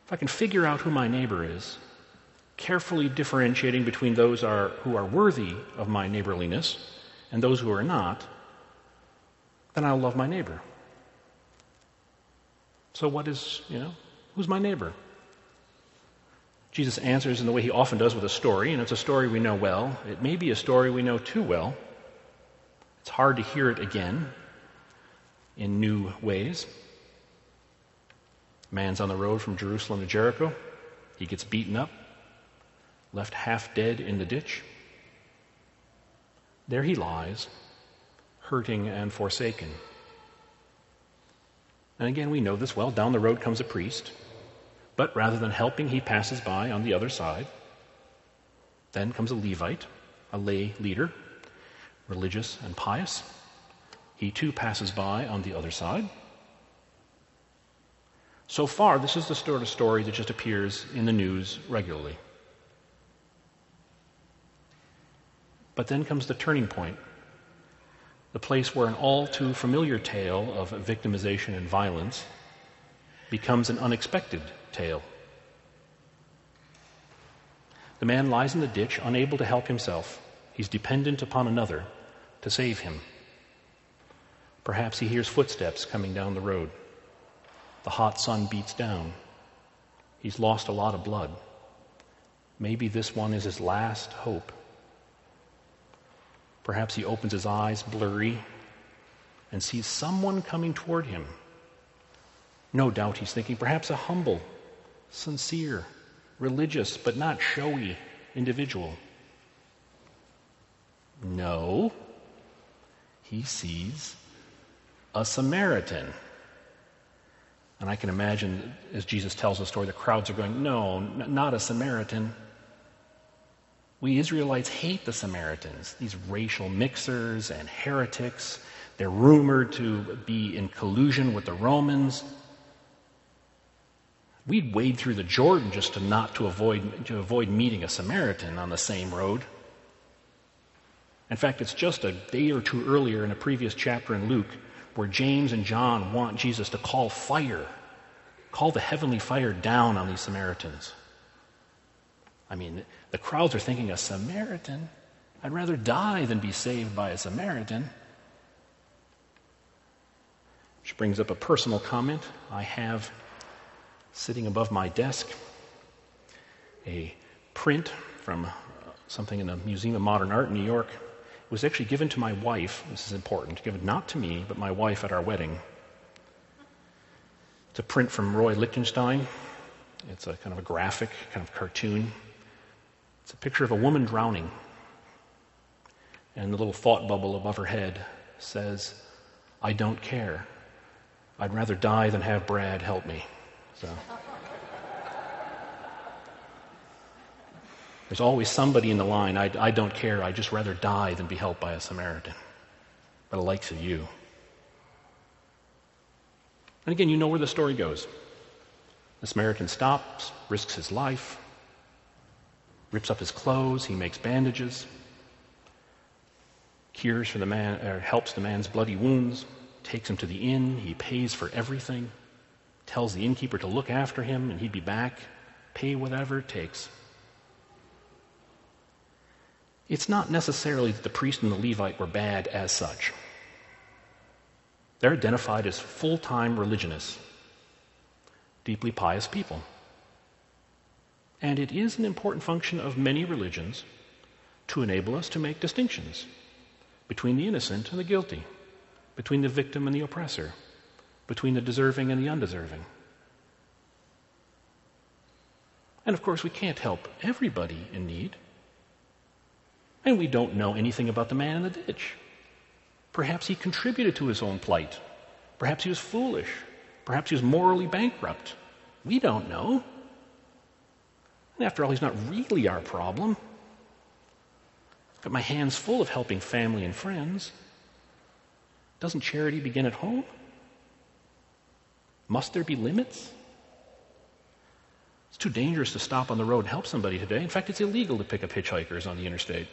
if I can figure out who my neighbor is, carefully differentiating between those who are worthy of my neighborliness and those who are not, then I'll love my neighbor. So who's my neighbor? Jesus answers in the way he often does with a story, and it's a story we know well. It may be a story we know too well. It's hard to hear it again in new ways. A man's on the road from Jerusalem to Jericho. He gets beaten up, left half dead in the ditch. There he lies, hurting and forsaken. And again, we know this well. Down the road comes a priest. But rather than helping, he passes by on the other side. Then comes a Levite, a lay leader, religious and pious. He too passes by on the other side. So far, this is the sort of story that just appears in the news regularly. But then comes the turning point, the place where an all too familiar tale of victimization and violence becomes an unexpected tale. The man lies in the ditch, unable to help himself. He's dependent upon another to save him. Perhaps he hears footsteps coming down the road. The hot sun beats down. He's lost a lot of blood. Maybe this one is his last hope. Perhaps he opens his eyes blurry and sees someone coming toward him. No doubt he's thinking perhaps a humble, sincere, religious, but not showy individual. No, he sees a Samaritan. And I can imagine as Jesus tells the story, the crowds are going, no, not a Samaritan. We Israelites hate the Samaritans, these racial mixers and heretics. They're rumored to be in collusion with the Romans. We'd wade through the Jordan just to avoid meeting a Samaritan on the same road. In fact, it's just a day or two earlier in a previous chapter in Luke where James and John want Jesus to call the heavenly fire down on these Samaritans. I mean, the crowds are thinking, a Samaritan? I'd rather die than be saved by a Samaritan. Which brings up a personal comment. I have sitting above my desk a print from something in the Museum of Modern Art in New York. It was actually given to my wife. This is important. Given not to me, but my wife at our wedding. It's a print from Roy Lichtenstein. It's a kind of a graphic, kind of cartoon. It's a picture of a woman drowning. And the little thought bubble above her head says, "I don't care. I'd rather die than have Brad help me." So there's always somebody in the line, I don't care, I'd just rather die than be helped by a Samaritan. But the likes of you. And again, you know where the story goes. The Samaritan stops, risks his life, rips up his clothes, he makes bandages, cures for the man, or helps the man's bloody wounds, takes him to the inn, he pays for everything, tells the innkeeper to look after him and he'd be back, pay whatever it takes. It's not necessarily that the priest and the Levite were bad as such. They're identified as full-time religionists, deeply pious people. And it is an important function of many religions to enable us to make distinctions between the innocent and the guilty, between the victim and the oppressor, between the deserving and the undeserving. And of course, we can't help everybody in need. And we don't know anything about the man in the ditch. Perhaps he contributed to his own plight. Perhaps he was foolish. Perhaps he was morally bankrupt. We don't know. And after all, he's not really our problem. I've got my hands full of helping family and friends. Doesn't charity begin at home? Must there be limits? It's too dangerous to stop on the road and help somebody today. In fact, it's illegal to pick up hitchhikers on the interstate.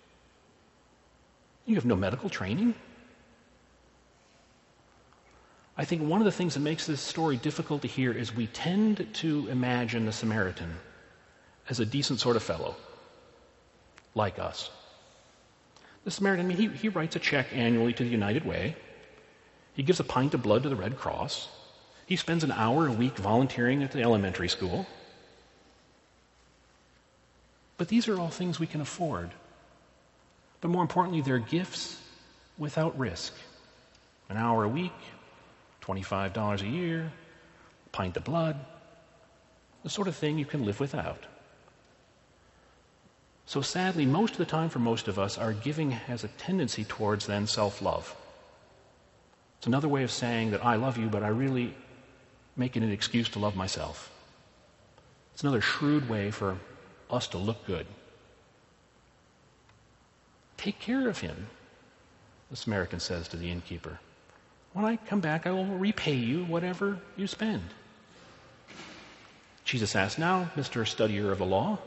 You have no medical training. I think one of the things that makes this story difficult to hear is we tend to imagine the Samaritan as a decent sort of fellow, like us. The Samaritan, he writes a check annually to the United Way. He gives a pint of blood to the Red Cross. He spends an hour a week volunteering at the elementary school. But these are all things we can afford. But more importantly, they're gifts without risk. An hour a week, $25 a year, a pint of blood, the sort of thing you can live without. So sadly, most of the time for most of us, our giving has a tendency towards then self-love. It's another way of saying that I love you, but I really make it an excuse to love myself. It's another shrewd way for us to look good. Take care of him, the Samaritan says to the innkeeper. When I come back, I will repay you whatever you spend. Jesus asked, now, Mr. Studier of the law,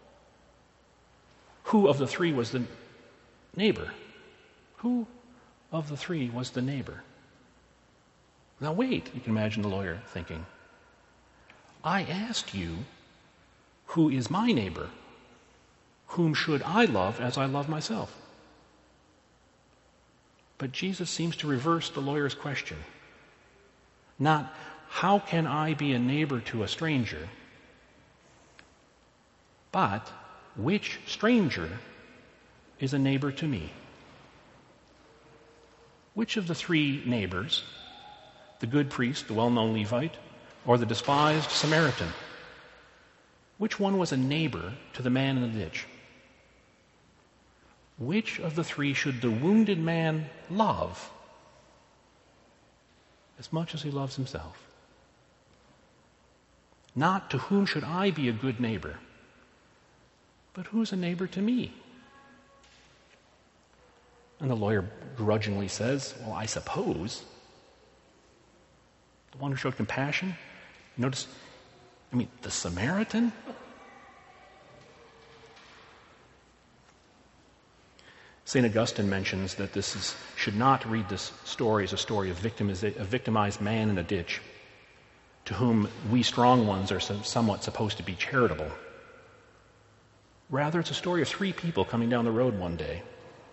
who of the three was the neighbor? Who of the three was the neighbor? Now wait, you can imagine the lawyer thinking. I asked you, who is my neighbor? Whom should I love as I love myself? But Jesus seems to reverse the lawyer's question. Not, how can I be a neighbor to a stranger? But, which stranger is a neighbor to me? Which of the three neighbors, the good priest, the well-known Levite, or the despised Samaritan, which one was a neighbor to the man in the ditch? Which of the three should the wounded man love as much as he loves himself? Not to whom should I be a good neighbor, but who's a neighbor to me? And the lawyer grudgingly says, well, I suppose the one who showed compassion. Notice, the Samaritan? St. Augustine mentions that should not read this story as a story of a victimized man in a ditch to whom we strong ones are somewhat supposed to be charitable. Rather, it's a story of three people coming down the road one day.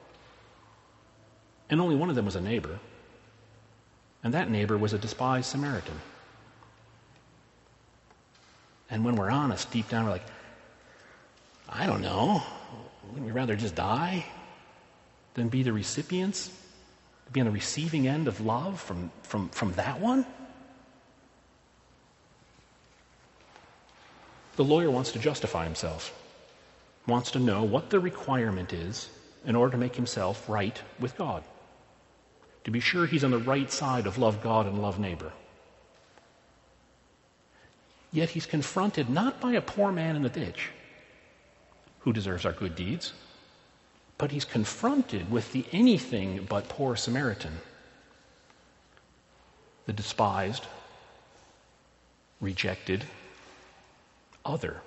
And only one of them was a neighbor. And that neighbor was a despised Samaritan. And when we're honest, deep down we're like, I don't know. Wouldn't we rather just die than be the recipients, be on the receiving end of love from that one? The lawyer wants to justify himself, wants to know what the requirement is in order to make himself right with God, to be sure he's on the right side of love God and love neighbor. Yet he's confronted not by a poor man in the ditch who deserves our good deeds, but he's confronted with the anything but poor Samaritan, the despised, rejected other.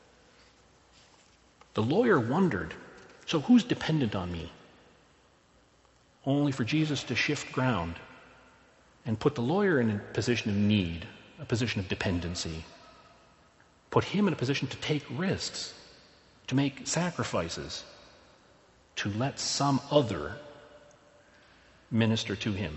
The lawyer wondered, so who's dependent on me? Only for Jesus to shift ground and put the lawyer in a position of need, a position of dependency, put him in a position to take risks, to make sacrifices, to let some other minister to him.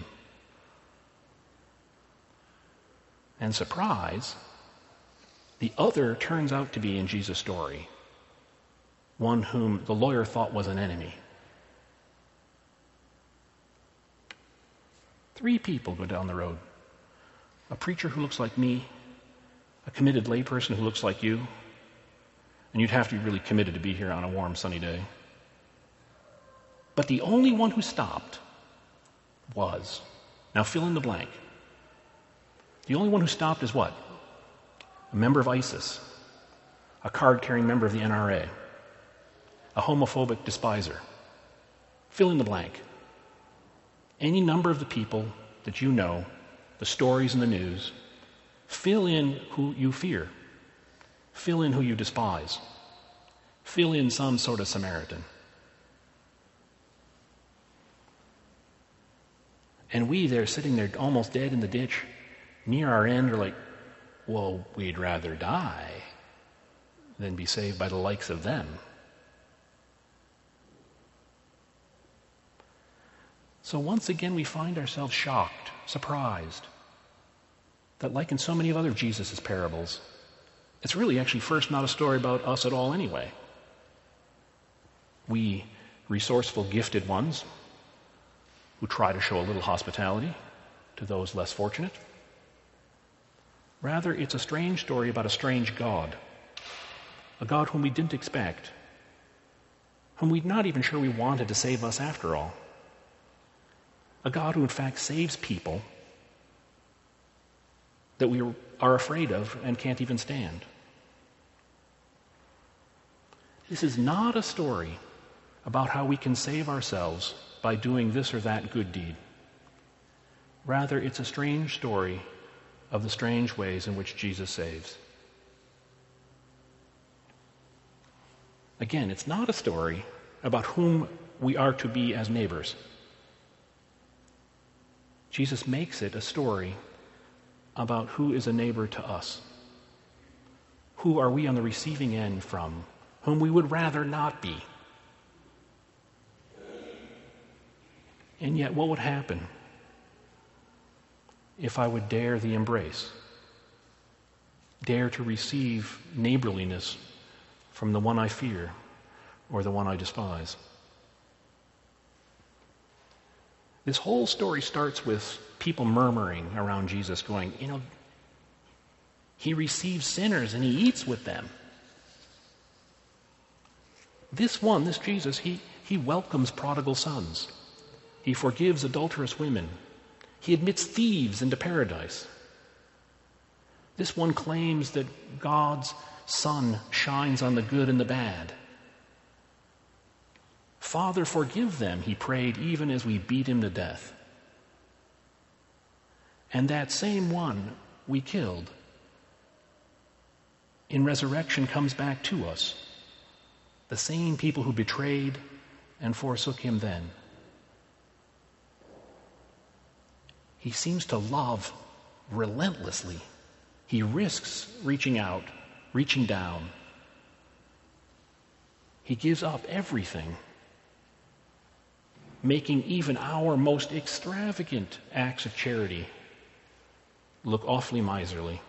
And surprise, the other turns out to be, in Jesus' story, one whom the lawyer thought was an enemy. 3 people go down the road. A preacher who looks like me, a committed layperson who looks like you, and you'd have to be really committed to be here on a warm, sunny day. But the only one who stopped was, now fill in the blank. The only one who stopped is what? A member of ISIS, a card-carrying member of the NRA, a homophobic despiser. Fill in the blank. Any number of the people that you know, the stories in the news, fill in who you fear. Fill in who you despise. Fill in some sort of Samaritan. And we there sitting there almost dead in the ditch, near our end, are like, well, we'd rather die than be saved by the likes of them. So once again we find ourselves shocked, surprised, that like in so many of other Jesus' parables, it's really actually first not a story about us at all anyway. We resourceful, gifted ones who try to show a little hospitality to those less fortunate. Rather, it's a strange story about a strange God, a God whom we didn't expect, whom we're not even sure we wanted to save us after all. A God who in fact saves people that we are afraid of and can't even stand. This is not a story about how we can save ourselves by doing this or that good deed. Rather, it's a strange story of the strange ways in which Jesus saves. Again, it's not a story about whom we are to be as neighbors. Jesus makes it a story about who is a neighbor to us. Who are we on the receiving end from, whom we would rather not be? And yet, what would happen if I would dare the embrace? Dare to receive neighborliness from the one I fear or the one I despise? This whole story starts with people murmuring around Jesus going, he receives sinners and he eats with them. This Jesus, he welcomes prodigal sons. He forgives adulterous women. He admits thieves into paradise. This one claims that God's sun shines on the good and the bad. Father, forgive them, he prayed, even as we beat him to death. And that same one we killed in resurrection comes back to us. The same people who betrayed and forsook him then. He seems to love relentlessly. He risks reaching out, reaching down. He gives up everything, making even our most extravagant acts of charity look awfully miserly.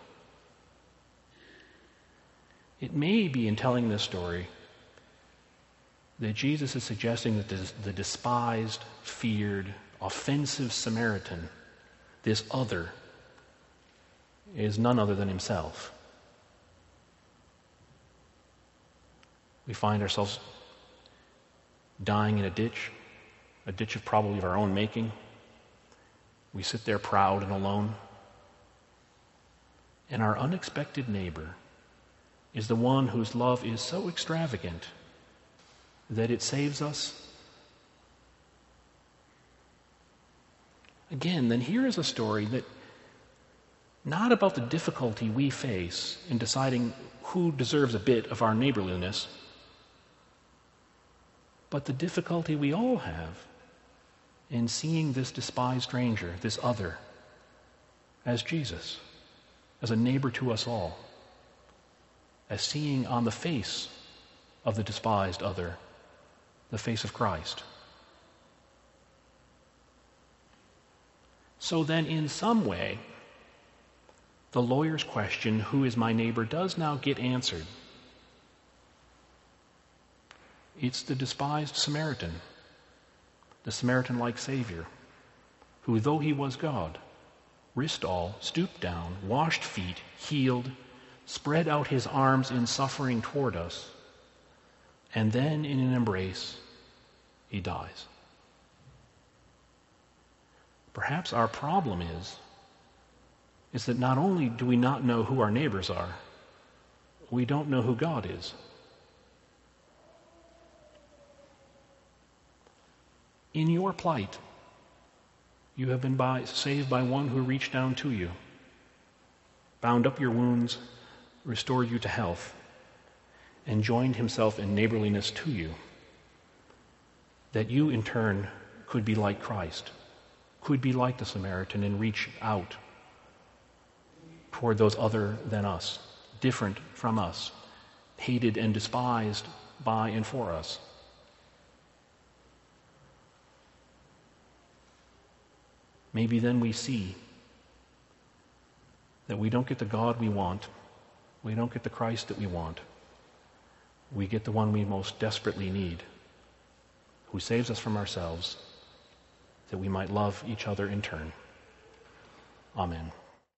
It may be in telling this story that Jesus is suggesting that the despised, feared, offensive Samaritan, this other, is none other than himself. We find ourselves dying in a ditch of probably of our own making. We sit there proud and alone. And our unexpected neighbor is the one whose love is so extravagant that it saves us. Again, then here is a story that not about the difficulty we face in deciding who deserves a bit of our neighborliness, but the difficulty we all have in seeing this despised stranger, this other, as Jesus, as a neighbor to us all, as seeing on the face of the despised other the face of Christ. So then, in some way, the lawyer's question, who is my neighbor, does now get answered. It's the despised Samaritan, the Samaritan-like Savior, who, though he was God, risked all, stooped down, washed feet, healed, spread out his arms in suffering toward us, and then in an embrace, he dies. Perhaps our problem is that not only do we not know who our neighbors are, we don't know who God is. In your plight, you have been saved by one who reached down to you, bound up your wounds, restored you to health, and joined himself in neighborliness to you, that you in turn could be like Christ, could be like the Samaritan and reach out toward those other than us, different from us, hated and despised by and for us. Maybe then we see that we don't get the God we want, we don't get the Christ that we want, we get the one we most desperately need, who saves us from ourselves, that we might love each other in turn. Amen.